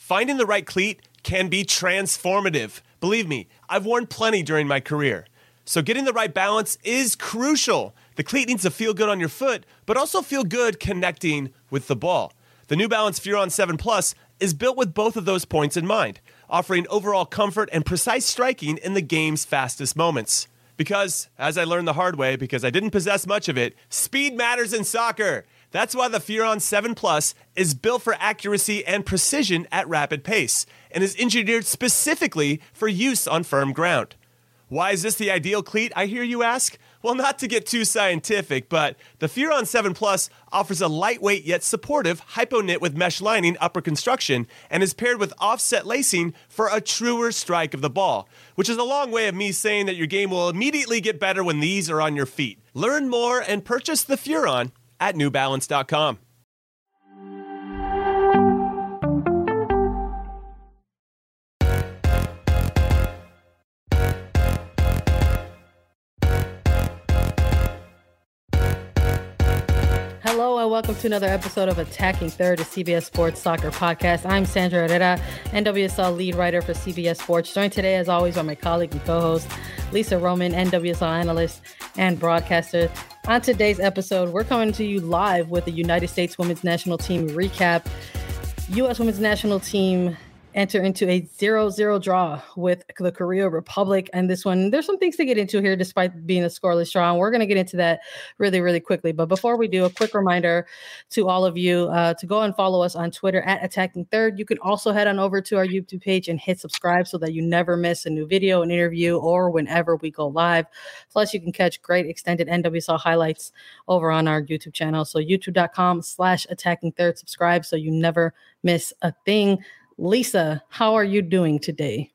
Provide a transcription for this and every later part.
Finding the right cleat can be transformative. Believe me, I've worn plenty during my career. So getting the right balance is crucial. The cleat needs to feel good on your foot, but also feel good connecting with the ball. The New Balance Furon 7 Plus is built with both of those points in mind, offering overall comfort and precise striking in the game's fastest moments. Because, as I learned the hard way, because I didn't possess much of it, speed matters in soccer. That's why the Furon 7 Plus is built for accuracy and precision at rapid pace, and is engineered specifically for use on firm ground. Why is this the ideal cleat, I hear you ask? Well, not to get too scientific, but the Furon 7 Plus offers a lightweight yet supportive hypo-knit with mesh lining upper construction and is paired with offset lacing for a truer strike of the ball, which is a long way of me saying that your game will immediately get better when these are on your feet. Learn more and purchase the Furon at newbalance.com. Hello and welcome to another episode of Attacking Third, a CBS Sports Soccer podcast. I'm Sandra Herrera, NWSL lead writer for CBS Sports. Joined today, as always, by my colleague and co-host, Lisa Roman, NWSL analyst and broadcaster. On today's episode, we're coming to you live with the United States Women's National Team recap. U.S. Women's National Team enter into a 0-0 draw with the Korea Republic. And this one, there's some things to get into here despite being a scoreless draw. And we're going to get into that really, really quickly. But before we do, a quick reminder to all of you to go and follow us on Twitter at Attacking Third. You can also head on over to our YouTube page and hit subscribe so that you never miss a new video, an interview, or whenever we go live. Plus, you can catch great extended NWSL highlights over on our YouTube channel. So youtube.com/Attacking Third. Subscribe so you never miss a thing. Lisa, how are you doing today?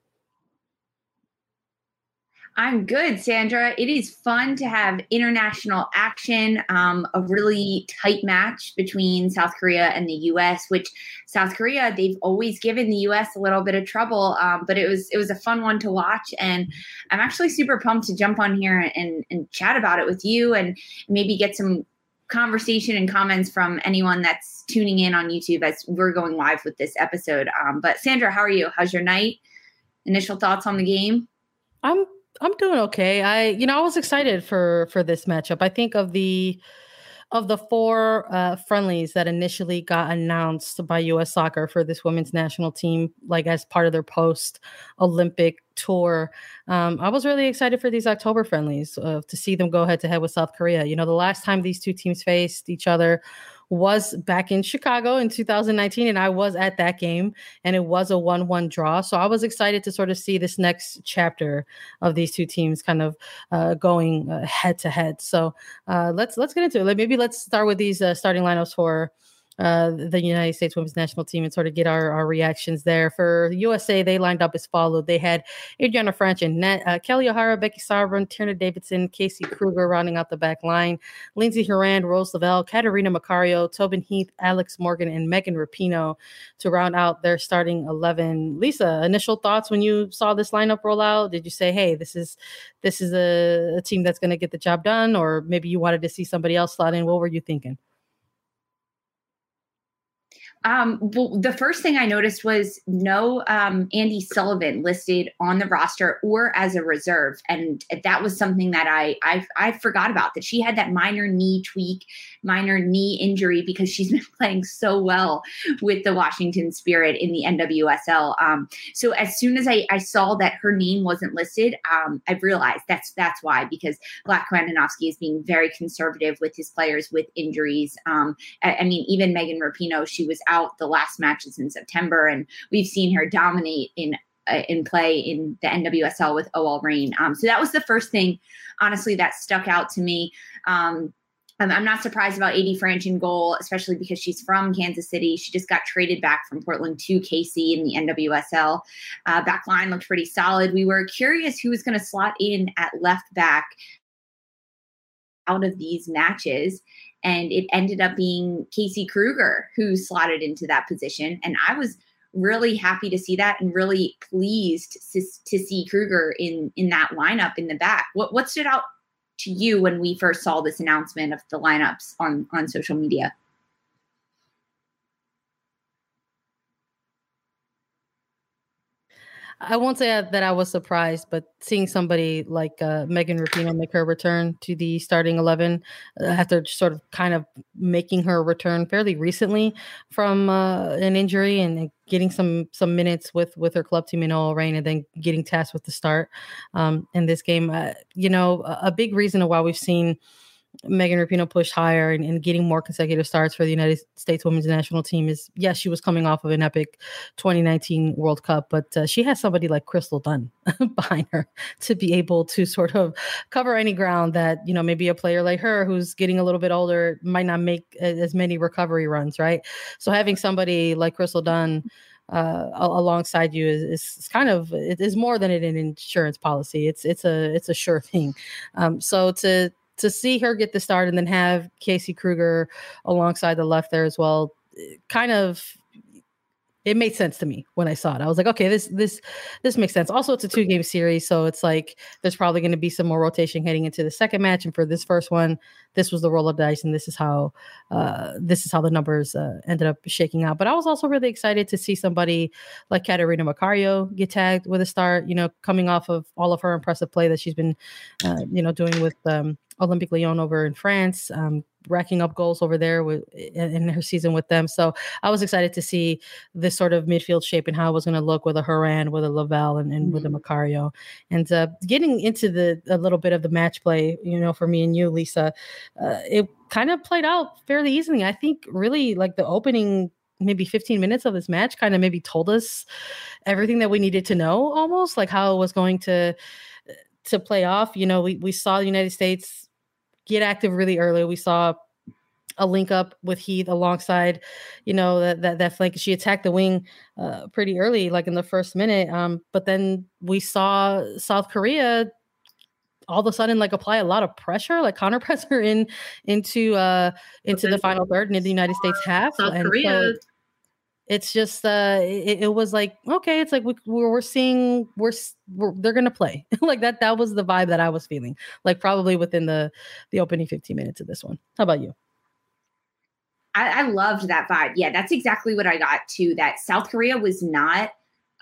I'm good, Sandra. It is fun to have international action, a really tight match between South Korea and the U.S., which South Korea, they've always given the U.S. a little bit of trouble, but it was a fun one to watch. And I'm actually super pumped to jump on here and chat about it with you and maybe get some conversation and comments from anyone that's tuning in on YouTube as we're going live with this episode. But Sandra, how are you? How's your night? Initial thoughts on the game? I'm doing okay. I was excited for this matchup. I think of the four friendlies that initially got announced by U.S. Soccer for this women's national team, like as part of their post-Olympic tour, I was really excited for these October friendlies to see them go head-to-head with South Korea. You know, the last time these two teams faced each other was back in Chicago in 2019, and I was at that game, and it was a 1-1 draw. So I was excited to sort of see this next chapter of these two teams kind of going head-to-head. So let's get into it. Maybe let's start with these starting lineups for the United States Women's National Team and sort of get our reactions there. For USA, they lined up as followed. They had Adriana Franch and net, Kelly O'Hara, Becky Sauerbrunn, Tierna Davidson, Casey Kruger rounding out the back line, Lindsey Horan, Rose Lavelle, Katarina Macario, Tobin Heath, Alex Morgan, and Megan Rapinoe to round out their starting 11. Lisa, initial thoughts when you saw this lineup roll out? Did you say, hey, this is a team that's going to get the job done? Or maybe you wanted to see somebody else slot in? What were you thinking? Well, the first thing I noticed was no Andy Sullivan listed on the roster or as a reserve. And that was something that I forgot about, that she had that minor knee injury because she's been playing so well with the Washington Spirit in the NWSL. So as soon as I saw that her name wasn't listed, I realized that's why, because Vlatko Andonovski is being very conservative with his players with injuries. I mean, even Megan Rapinoe, she was out the last matches in September, and we've seen her dominate in play in the NWSL with OL Reign. So that was the first thing, honestly, that stuck out to me. I'm not surprised about AD Franch in goal, especially because she's from Kansas City. She just got traded back from Portland to KC in the NWSL. Back line looked pretty solid. We were curious who was going to slot in at left back out of these matches, and it ended up being Casey Kruger who slotted into that position. And I was really happy to see that and really pleased to see Kruger in that lineup in the back. What stood out to you when we first saw this announcement of the lineups on social media? I won't say that I was surprised, but seeing somebody like Megan Rapinoe make her return to the starting 11 after sort of kind of making her return fairly recently from an injury and getting some minutes with her club team in OL Reign and then getting tasked with the start in this game. A big reason why we've seen Megan Rapinoe pushed higher and getting more consecutive starts for the United States women's national team is, yes, she was coming off of an epic 2019 World Cup, but she has somebody like Crystal Dunn behind her to be able to sort of cover any ground that, maybe a player like her who's getting a little bit older might not make as many recovery runs, right? So having somebody like Crystal Dunn alongside you is kind of, it is more than an insurance policy. It's a sure thing. So to see her get the start and then have Casey Kruger alongside the left there as well, it made sense to me when I saw it. I was like, okay, this makes sense. Also, it's a 2-game series, so it's like there's probably going to be some more rotation heading into the second match. And for this first one, this was the roll of dice, and this is how the numbers ended up shaking out. But I was also really excited to see somebody like Catarina Macario get tagged with a start. Coming off of all of her impressive play that she's been, doing with Olympique Lyon over in France, racking up goals over there in her season with them. So I was excited to see this sort of midfield shape and how it was going to look with a Horan, with a Lavelle, and with a Macario. And getting into a little bit of the match play, for me and you, Lisa, it kind of played out fairly easily. I think really like the opening maybe 15 minutes of this match kind of maybe told us everything that we needed to know, almost like how it was going to play off. We saw the United States get active really early. We saw a link up with Heath alongside, that flank. She attacked the wing pretty early, like in the first minute. But then we saw South Korea all of a sudden like apply a lot of pressure, like counter pressure into the final third and in the United States half. South and Korea. So it's just it was like, okay, it's like we're seeing they're gonna play like that. That was the vibe that I was feeling, like probably within the opening 15 minutes of this one. How about you? I loved that vibe. Yeah, that's exactly what I got too. That South Korea was not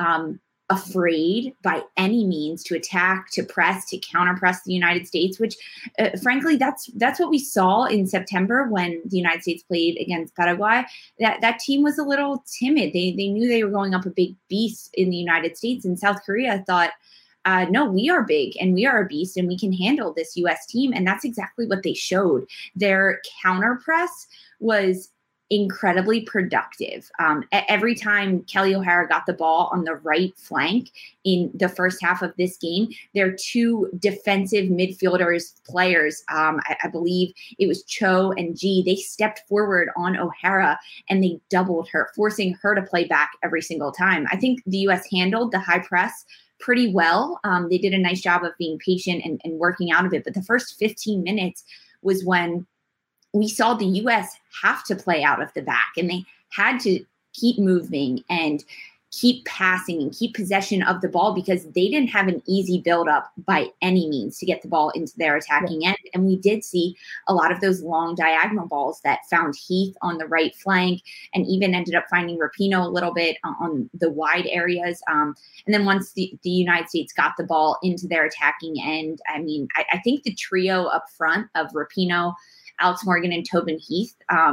afraid by any means to attack, to press, to counter press the United States, which frankly, that's what we saw in September when the United States played against Paraguay. That team was a little timid. They knew they were going up a big beast in the United States, and South Korea thought, no, we are big and we are a beast and we can handle this U.S. team. And that's exactly what they showed. Their counter press was incredibly productive. Every time Kelly O'Hara got the ball on the right flank in the first half of this game, their two defensive midfielders players, I believe it was Cho and G, they stepped forward on O'Hara and they doubled her, forcing her to play back every single time. I think the U.S. handled the high press pretty well. They did a nice job of being patient and working out of it. But the first 15 minutes was when we saw the U.S. have to play out of the back, and they had to keep moving and keep passing and keep possession of the ball because they didn't have an easy build-up by any means to get the ball into their attacking end. And we did see a lot of those long diagonal balls that found Heath on the right flank and even ended up finding Rapinoe a little bit on the wide areas. And then once the United States got the ball into their attacking end, I mean, I think the trio up front of Rapinoe, Alex Morgan, and Tobin Heath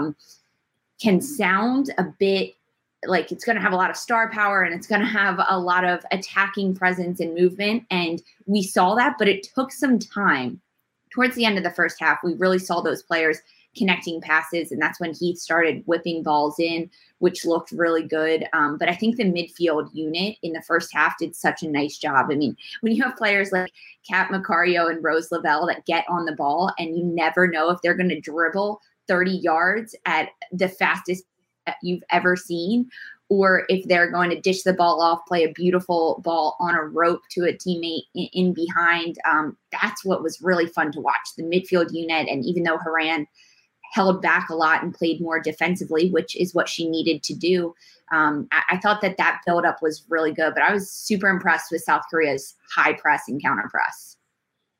can sound a bit like it's going to have a lot of star power and it's going to have a lot of attacking presence and movement. And we saw that, but it took some time. Towards the end of the first half, we really saw those players connecting passes. And that's when Heath started whipping balls in, which looked really good. But I think the midfield unit in the first half did such a nice job. I mean, when you have players like Kat Macario and Rose Lavelle that get on the ball and you never know if they're going to dribble 30 yards at the fastest that you've ever seen, or if they're going to dish the ball off, play a beautiful ball on a rope to a teammate in behind. That's what was really fun to watch, the midfield unit. And even though Horan held back a lot and played more defensively, which is what she needed to do, I thought that buildup was really good. But I was super impressed with South Korea's high press and counter press.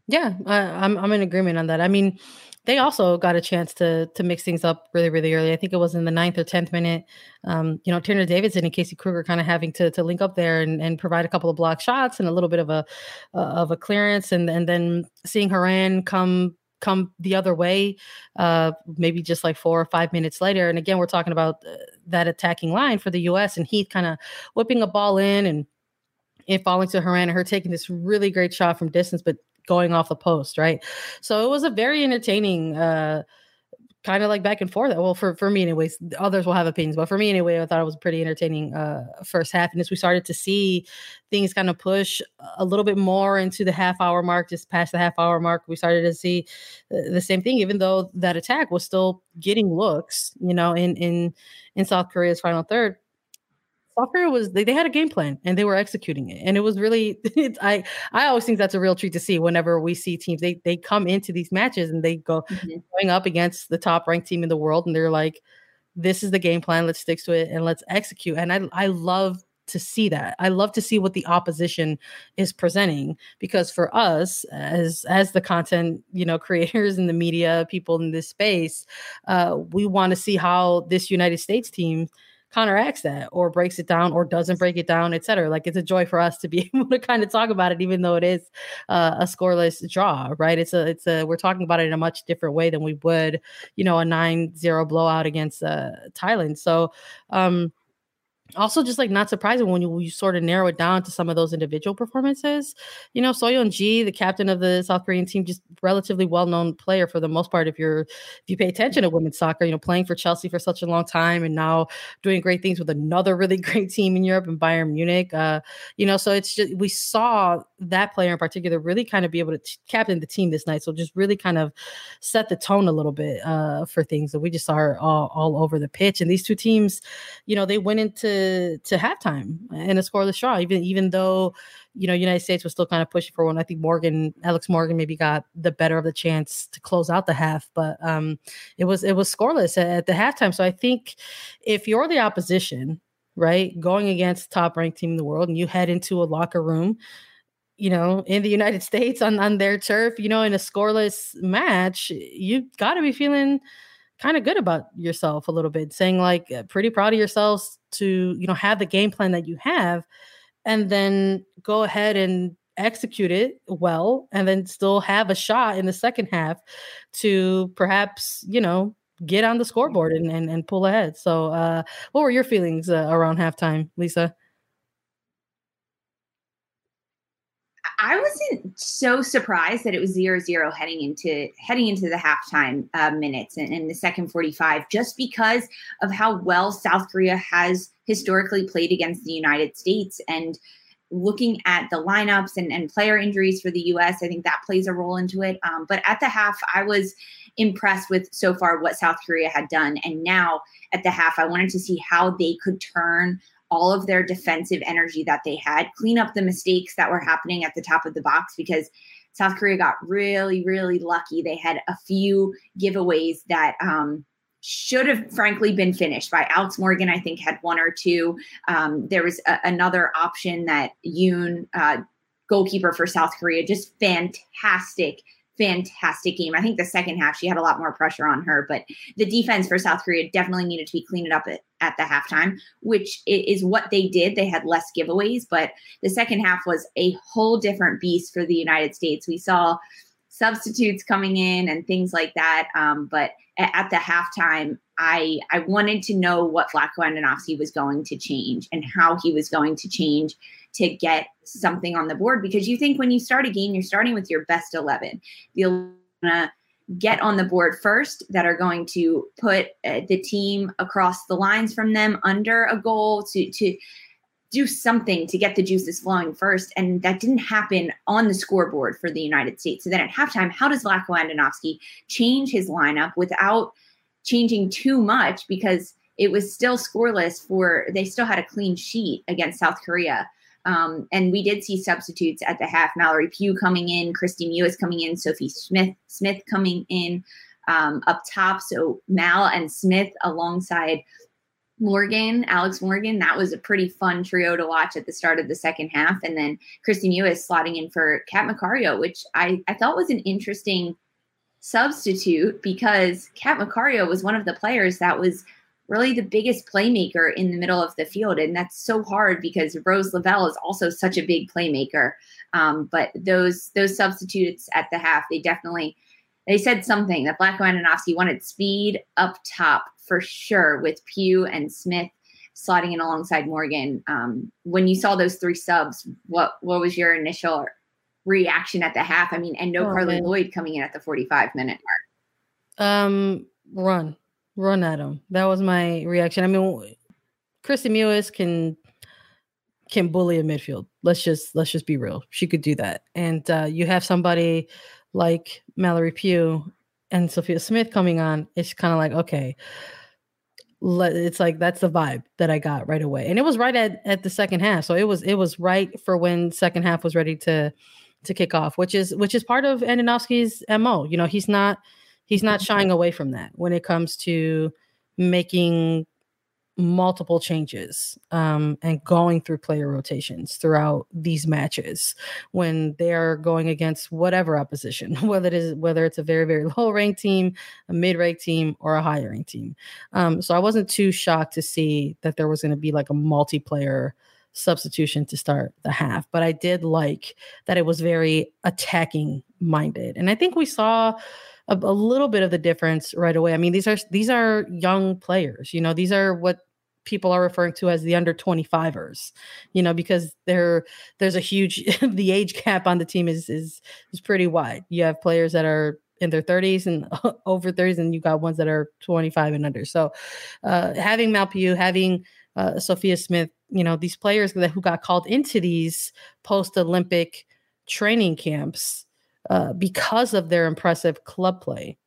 Yeah, I'm in agreement on that. I mean, they also got a chance to mix things up really, really early. I think it was in the 9th or 10th minute. Turner Davidson and Casey Kruger kind of having to link up there and provide a couple of block shots and a little bit of a clearance, and then seeing Haran come the other way, maybe just like 4 or 5 minutes later. And again, we're talking about that attacking line for the U.S. and Heath kind of whipping a ball in and it falling to Haran and her taking this really great shot from distance, but going off the post, right? So it was a very entertaining kind of like back and forth. Well, for me anyways, others will have opinions, but for me anyway, I thought it was a pretty entertaining first half. And as we started to see things kind of push a little bit more into the half-hour mark, just past the half-hour mark, we started to see the same thing, even though that attack was still getting looks, in South Korea's final third. South Korea was they had a game plan and they were executing it, and it was really I always think that's a real treat to see whenever we see teams they come into these matches and they going up against the top ranked team in the world and they're like, this is the game plan, let's stick to it and let's execute. And I love to see that. I love to see what the opposition is presenting, because for us as the content creators and the media people in this space, we want to see how this United States team counteracts that or breaks it down or doesn't break it down, etc. Like, it's a joy for us to be able to kind of talk about it, even though it is a scoreless draw, right? We're talking about it in a much different way than we would, a 9-0 blowout against Thailand. So, also just like not surprising when you sort of narrow it down to some of those individual performances. Soyeon Ji, the captain of the South Korean team, just relatively well-known player for the most part. If you pay attention to women's soccer, playing for Chelsea for such a long time and now doing great things with another really great team in Europe and Bayern Munich. So it's just, we saw that player in particular really kind of be able to captain the team this night. So just really kind of set the tone a little bit for things that we just saw all over the pitch. And these two teams, they went into halftime in a scoreless draw, even though United States was still kind of pushing for one. I think Alex Morgan maybe got the better of the chance to close out the half, but it was scoreless at the halftime. So I think if you're the opposition, right, going against top ranked team in the world, and you head into a locker room, in the United States on their turf, in a scoreless match, you got to be feeling kind of good about yourself a little bit, saying like pretty proud of yourselves to, have the game plan that you have and then go ahead and execute it well and then still have a shot in the second half to perhaps, get on the scoreboard and pull ahead. So what were your feelings around halftime, Lisa? I wasn't so surprised that it was 0-0 heading into the halftime minutes and in the second 45, just because of how well South Korea has historically played against the United States. And looking at the lineups and player injuries for the U.S., I think that plays a role into it. But at the half, I was impressed with so far what South Korea had done. And now at the half, I wanted to see how they could turn all of their defensive energy that they had, clean up the mistakes that were happening at the top of the box, because South Korea got really, really lucky. They had a few giveaways that should have frankly been finished by Alex Morgan. I think had one or two. There was another option that Yoon, goalkeeper for South Korea, just fantastic game. I think the second half, she had a lot more pressure on her, but the defense for South Korea definitely needed to be cleaned up at the halftime, which is what they did. They had less giveaways, but the second half was a whole different beast for the United States. We saw substitutes coming in and things like that. But at the halftime, I wanted to know what Vlatko Andonovski was going to change and how he was going to change to get something on the board, because you think when you start a game, you're starting with your best 11. You're gonna get on the board first that are going to put the team across the lines from them under a goal to do something to get the juices flowing first. And that didn't happen on the scoreboard for the United States. So then at halftime, how does Vlatko Andonovski change his lineup without changing too much? Because it was still scoreless they still had a clean sheet against South Korea. And we did see substitutes at the half. Mallory Pugh coming in, Christy Mewis coming in, Sophie Smith coming in up top. So Mal and Smith alongside Alex Morgan, that was a pretty fun trio to watch at the start of the second half. And then Kristie Mewis slotting in for Kat Macario, which I thought was an interesting substitute because Kat Macario was one of the players that was really the biggest playmaker in the middle of the field. And that's so hard because Rose Lavelle is also such a big playmaker. But those substitutes at the half, they said something that Vlatko Andonovski wanted speed up top for sure, with Pugh and Smith slotting in alongside Morgan. When you saw those three subs, what was your initial reaction at the half? I mean, and Carly Lloyd coming in at the 45-minute mark. Run at him. That was my reaction. I mean, Kristie Mewis can bully a midfield. Let's just be real. She could do that. And you have somebody like Mallory Pugh and Sophia Smith coming on. It's kind of like, okay, it's like, that's the vibe that I got right away. And it was right at the second half. So it was right for when second half was ready to kick off, which is part of Andonovski's MO. You know, he's not shying away from that when it comes to making multiple changes and going through player rotations throughout these matches when they're going against whatever opposition, whether it's a very, very low ranked team, a mid-ranked team, or a high ranked team. So I wasn't too shocked to see that there was going to be like a multiplayer substitution to start the half, but I did like that it was very attacking minded. And I think we saw a little bit of the difference right away. I mean, these are young players, you know, these are what people are referring to as the under 25ers, you know, because there's a huge, the age gap on the team is pretty wide. You have players that are in their 30s and over 30s, and you got ones that are 25 and under. So having Mal Pugh, having Sophia Smith, you know, these players who got called into these post-Olympic training camps because of their impressive club play,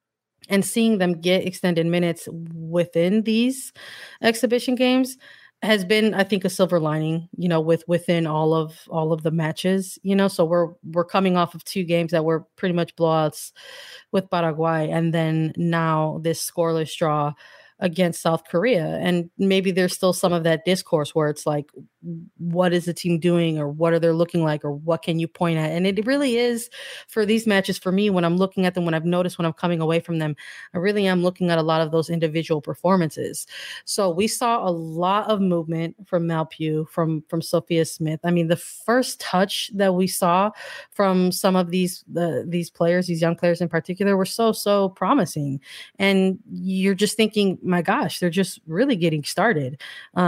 and seeing them get extended minutes within these exhibition games has been, I think, a silver lining, you know, within all of the matches, you know. So we're coming off of two games that were pretty much blowouts with Paraguay, and then now this scoreless draw against South Korea. And maybe there's still some of that discourse where it's like, what is the team doing, or what are they looking like, or what can you point at? And it really is for these matches, for me, when I'm looking at them, when I've noticed when I'm coming away from them, I really am looking at a lot of those individual performances. So we saw a lot of movement from Mal Pugh, from Sophia Smith. I mean, the first touch that we saw from some of these players, these young players in particular, were so promising. And you're just thinking, my gosh, they're just really getting started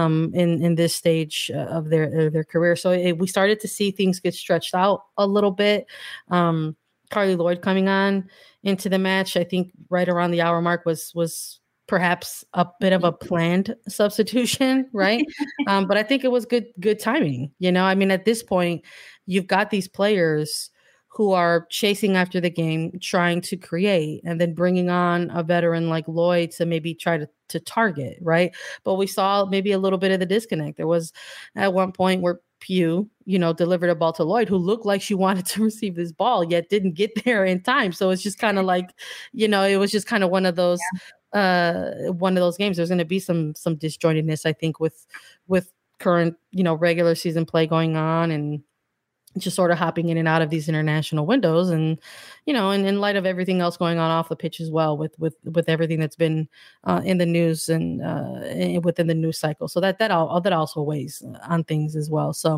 in this stage of their career. So we started to see things get stretched out a little bit. Carly Lloyd coming on into the match, I think right around the hour mark was perhaps a bit of a planned substitution, right? But I think it was good timing. You know, I mean, at this point, you've got these players who are chasing after the game, trying to create, and then bringing on a veteran like Lloyd to maybe try to target, right? But we saw maybe a little bit of the disconnect. There was at one point where Pugh, you know, delivered a ball to Lloyd, who looked like she wanted to receive this ball, yet didn't get there in time. So it's just kind of like, you know, it was just kind of one of those games. There's going to be some disjointedness, I think, with current, you know, regular season play going on, and just sort of hopping in and out of these international windows, and, you know, and in light of everything else going on off the pitch as well, with everything that's been in the news and within the news cycle. So that also weighs on things as well. So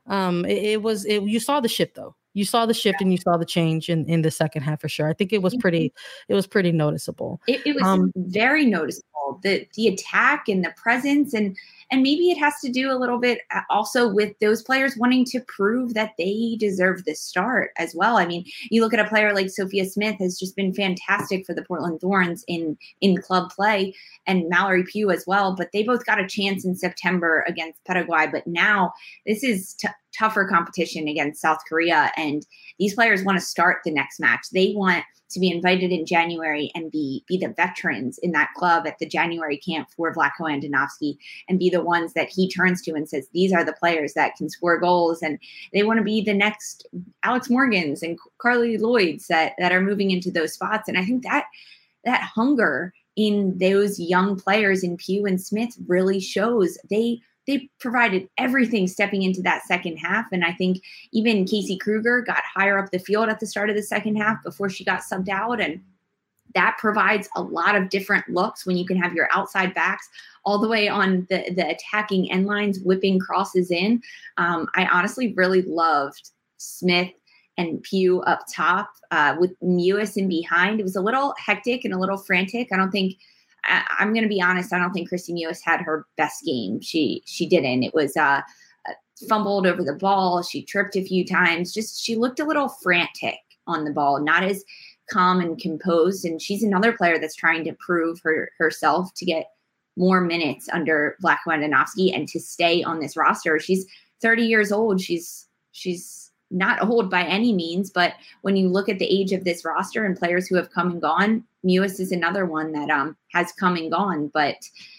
you saw the shift though. You saw the shift and you saw the change in the second half for sure. I think it was pretty noticeable. It was very noticeable, the attack and the presence, and maybe it has to do a little bit also with those players wanting to prove that they deserve the start as well. I mean, you look at a player like Sophia Smith has just been fantastic for the Portland Thorns in club play, and Mallory Pugh as well, but they both got a chance in September against Paraguay. But now this is tougher competition against South Korea, and these players want to start the next match. They want to be invited in January and be the veterans in that club at the January camp for Vlatko Andonovski, and be the ones that he turns to and says, these are the players that can score goals. And they want to be the next Alex Morgans and Carly Lloyds that are moving into those spots. And I think that hunger in those young players in Pugh and Smith really shows. They provided everything stepping into that second half. And I think even Casey Kruger got higher up the field at the start of the second half before she got subbed out. And that provides a lot of different looks when you can have your outside backs all the way on the attacking end lines, whipping crosses in. I honestly really loved Smith and Pugh up top with Mewis in behind. It was a little hectic and a little frantic. I'm going to be honest. I don't think Kristie Mewis had her best game. She didn't. It was fumbled over the ball. She tripped a few times. She looked a little frantic on the ball, not as calm and composed. And she's another player that's trying to prove herself to get more minutes under Vlatko Andonovski and to stay on this roster. She's 30 years old. She's not old by any means, but when you look at the age of this roster and players who have come and gone, Mewis is another one that has come and gone, but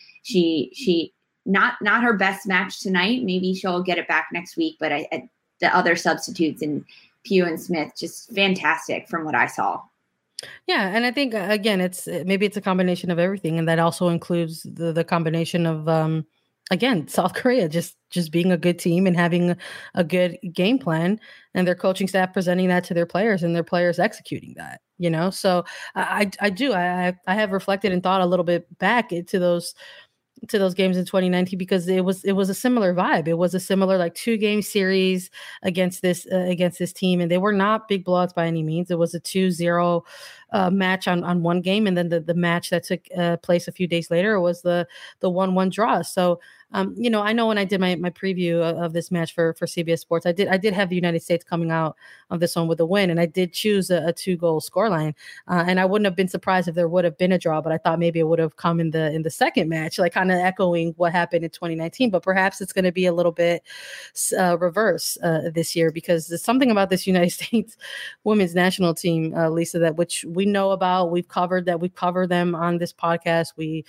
she not her best match tonight. Maybe she'll get it back next week, but the other substitutes in Pugh and Smith, just fantastic from what I saw. Yeah, and I think again, it's a combination of everything, and that also includes the combination of again, South Korea just being a good team and having a good game plan, and their coaching staff presenting that to their players and their players executing that, So I have reflected and thought a little bit back to those games in 2019 because it was a similar vibe. It was a similar 2-game series against this team, and they were not big blowouts by any means. It was a 2-0 match on one game, and then the match that took place a few days later was the 1-1 draw. So I know when I did my preview of this match for CBS Sports, I did have the United States coming out of this one with a win, and I did choose a 2-goal scoreline. And I wouldn't have been surprised if there would have been a draw, but I thought maybe it would have come in the second match, kind of echoing what happened in 2019. But perhaps it's going to be a little bit reverse this year, because there's something about this United States women's national team, Lisa, that which we know about. We've covered them on this podcast. We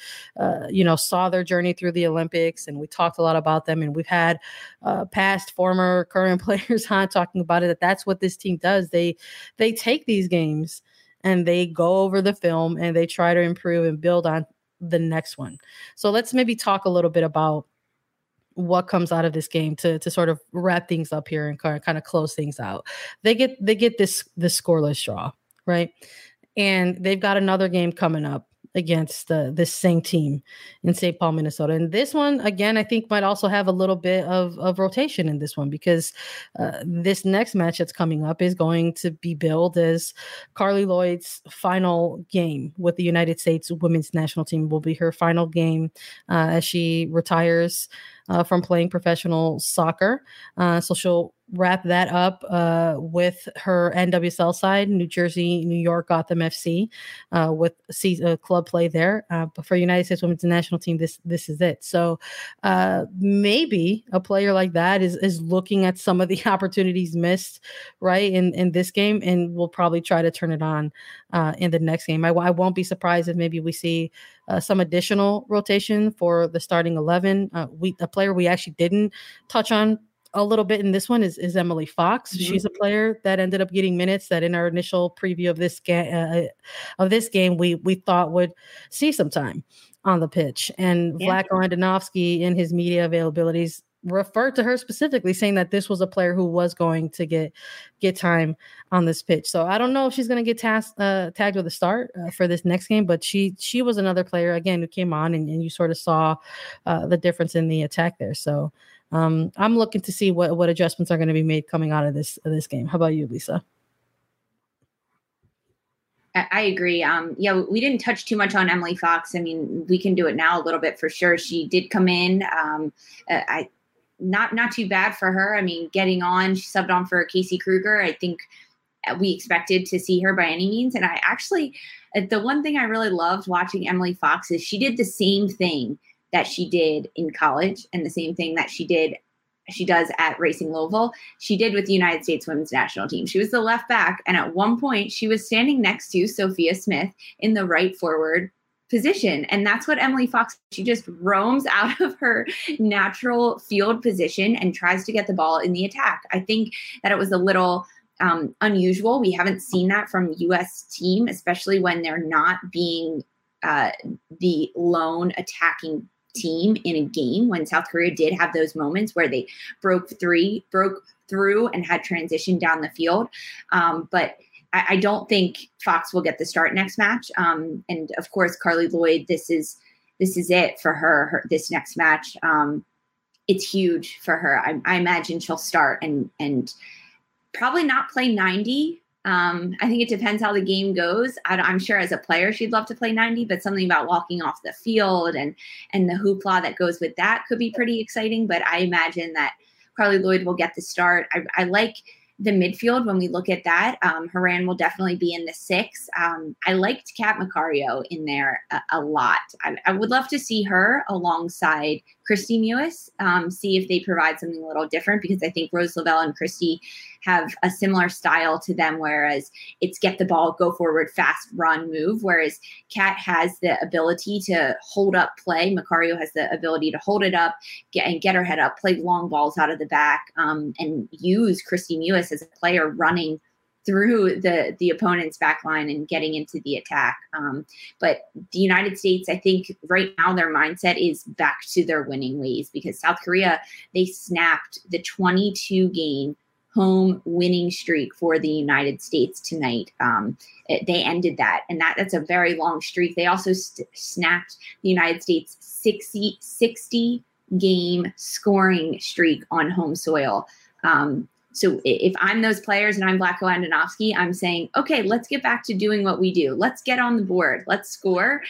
saw their journey through the Olympics, and we talked a lot about them, and we've had past, former, current players on talking about it. That's what this team does. They take these games and they go over the film and they try to improve and build on the next one. So let's maybe talk a little bit about what comes out of this game to sort of wrap things up here and kind of close things out. They get this scoreless draw, right? And they've got another game coming up against this same team in St. Paul, Minnesota. And this one, again, I think might also have a little bit of rotation in this one, because this next match that's coming up is going to be billed as Carli Lloyd's final game with the United States women's national team. Will be her final game as she retires from playing professional soccer. So she'll wrap that up with her NWSL side, New Jersey, New York, Gotham FC, with club play there. But for United States women's national team, this is it. So maybe a player like that is looking at some of the opportunities missed, right, in this game, and will probably try to turn it on in the next game. I won't be surprised if maybe we see some additional rotation for the starting 11. A player we actually didn't touch on a little bit in this one is Emily Fox. Mm-hmm. She's a player that ended up getting minutes that in our initial preview of this game we thought would see some time on the pitch. And Vlatko Andonovski, in his media availabilities, referred to her specifically, saying that this was a player who was going to get time on this pitch. So I don't know if she's going to get tagged with a start for this next game, but she was another player, again, who came on and you sort of saw the difference in the attack there. So I'm looking to see what adjustments are going to be made coming out of this game. How about you, Lisa? I agree. We didn't touch too much on Emily Fox. I mean, we can do it now a little bit for sure. She did come in. Not too bad for her. I mean, getting on, she subbed on for Casey Kruger. I think we expected to see her by any means. And I actually, the one thing I really loved watching Emily Fox is she did the same thing that she did in college, and the same thing that she does at Racing Louisville, she did with the United States women's national team. She was the left back, and at one point she was standing next to Sophia Smith in the right forward position. And that's what Emily Fox, she just roams out of her natural field position and tries to get the ball in the attack. I think that it was a little unusual. We haven't seen that from U.S. team, especially when they're not being the lone attacking team in a game when South Korea did have those moments where they broke through and had transition down the field. But I don't think Fox will get the start next match. And of course, Carly Lloyd, this is it for her this next match. It's huge for her. I imagine she'll start and probably not play 90. I think it depends how the game goes. I'm sure as a player, she'd love to play 90, but something about walking off the field and the hoopla that goes with that could be pretty exciting. But I imagine that Carly Lloyd will get the start. I like the midfield when we look at that. Horan will definitely be in the 6. I liked Kat Macario in there a lot. I would love to see her alongside Kristie Mewis, see if they provide something a little different, because I think Rose Lavelle and Kristie have a similar style to them, whereas it's get the ball, go forward, fast run, move, whereas Kat has the ability to hold up play. Macario has the ability to hold it up, get her head up, play long balls out of the back, and use Kristie Mewis as a player running through the opponent's back line and getting into the attack. But the United States, I think right now their mindset is back to their winning ways, because South Korea, they snapped the 22-game home winning streak for the United States tonight. They ended that, and that's a very long streak. They also snapped the United States 60 game scoring streak on home soil. So if I'm those players and I'm Vlatko Andonovski, I'm saying, okay, let's get back to doing what we do. Let's get on the board. Let's score.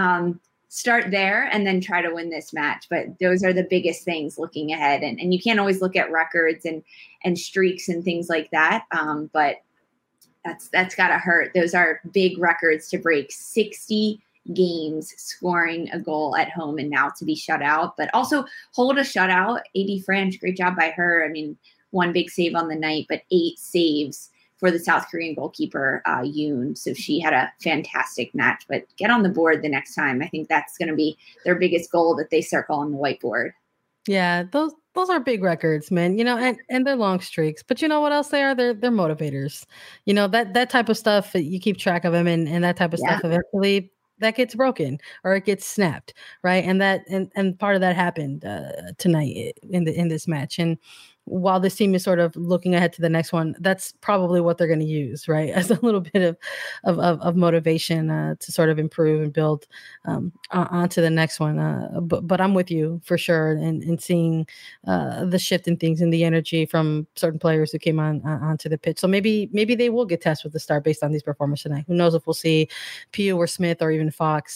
Start there and then try to win this match. But those are the biggest things looking ahead. And you can't always look at records and streaks and things like that. But that's got to hurt. Those are big records to break. 60 games scoring a goal at home and now to be shut out, but also hold a shutout. AD French, great job by her. I mean, 1 big save on the night, but 8 saves for the South Korean goalkeeper, Yoon. So she had a fantastic match, but get on the board the next time. I think that's going to be their biggest goal that they circle on the whiteboard. Yeah, those are big records, man. And they're long streaks. But you know what else they are? They're motivators. That type of stuff, you keep track of them, and that type of stuff eventually that gets broken or it gets snapped, right? And part of that happened tonight in this match. And while this team is sort of looking ahead to the next one, that's probably what they're going to use, right, as a little bit of motivation to sort of improve and build onto the next one. But I'm with you for sure, and seeing the shift in things and the energy from certain players who came onto the pitch. So maybe they will get tested with the start based on these performances tonight. Who knows if we'll see Pugh or Smith or even Fox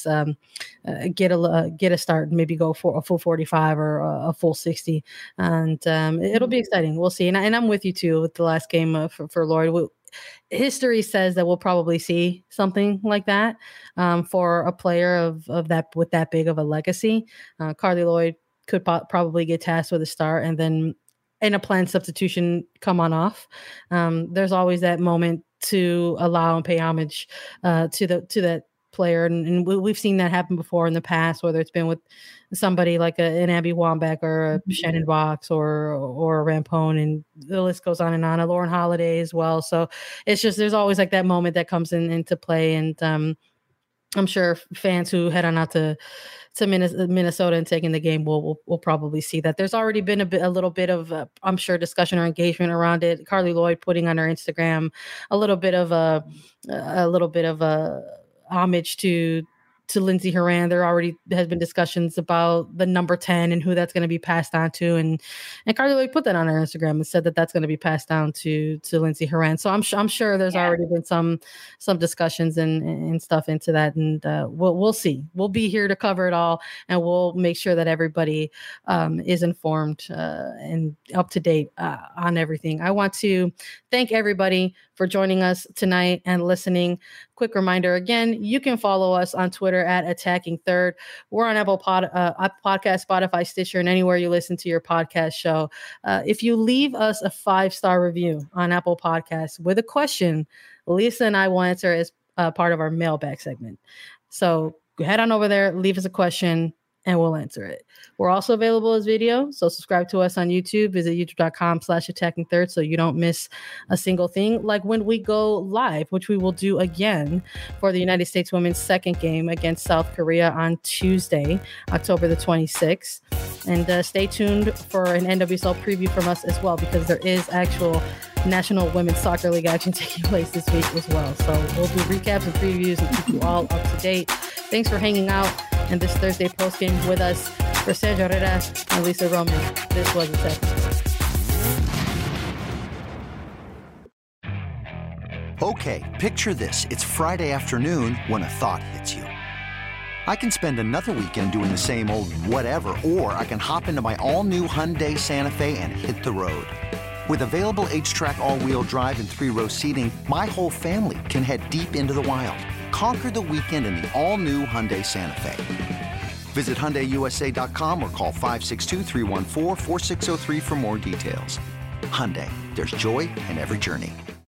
get a start, and maybe go for a full 45 or a full 60, and it'll be exciting. We'll see. And I'm with you too with the last game for Lloyd. History says that we'll probably see something like that for a player of that with that big of a legacy. Carly Lloyd could probably get tasked with a start and then in a planned substitution come on off. There's always that moment to allow and pay homage to that player, and we've seen that happen before in the past, whether it's been with somebody like an Abby Wambach or a Shannon Box or a Rampone, and the list goes on and on. A Lauren Holiday as well. So it's just there's always like that moment that comes into play, and I'm sure fans who head on out to Minnesota and taking the game will probably see that. There's already been a little bit of I'm sure discussion or engagement around it. Carly Lloyd putting on her Instagram a little bit of a homage to Lindsey Horan. There already has been discussions about the number 10 and who that's going to be passed on to. And Carly Lloyd put that on her Instagram and said that that's going to be passed down to Lindsey Horan. So I'm sure there's already been some discussions and stuff into that. And we'll see. We'll be here to cover it all, and we'll make sure that everybody is informed and up to date on everything. I want to thank everybody for joining us tonight and listening. Quick reminder again, you can follow us on Twitter at Attacking Third. We're on Apple Podcast, Spotify, Stitcher, and anywhere you listen to your podcast show. If you leave us a 5-star review on Apple Podcasts with a question, Lisa and I will answer as part of our mailbag segment. So head on over there, leave us a question, and we'll answer it. We're also available as video, so subscribe to us on YouTube. Visit youtube.com/attacking3rd so you don't miss a single thing. Like when we go live, which we will do again for the United States women's second game against South Korea on Tuesday, October the 26th. And stay tuned for an NWSL preview from us as well, because there is actual National Women's Soccer League action taking place this week as well. So we'll do recaps and previews and keep you all up to date. Thanks for hanging out in this Thursday postgame with us. For Sergio Herrera and Lisa Roman, this was Attacking. Okay, picture this. It's Friday afternoon when a thought hits you. I can spend another weekend doing the same old whatever, or I can hop into my all-new Hyundai Santa Fe and hit the road. With available H-Track all-wheel drive and 3-row seating, my whole family can head deep into the wild. Conquer the weekend in the all-new Hyundai Santa Fe. Visit HyundaiUSA.com or call 562-314-4603 for more details. Hyundai, there's joy in every journey.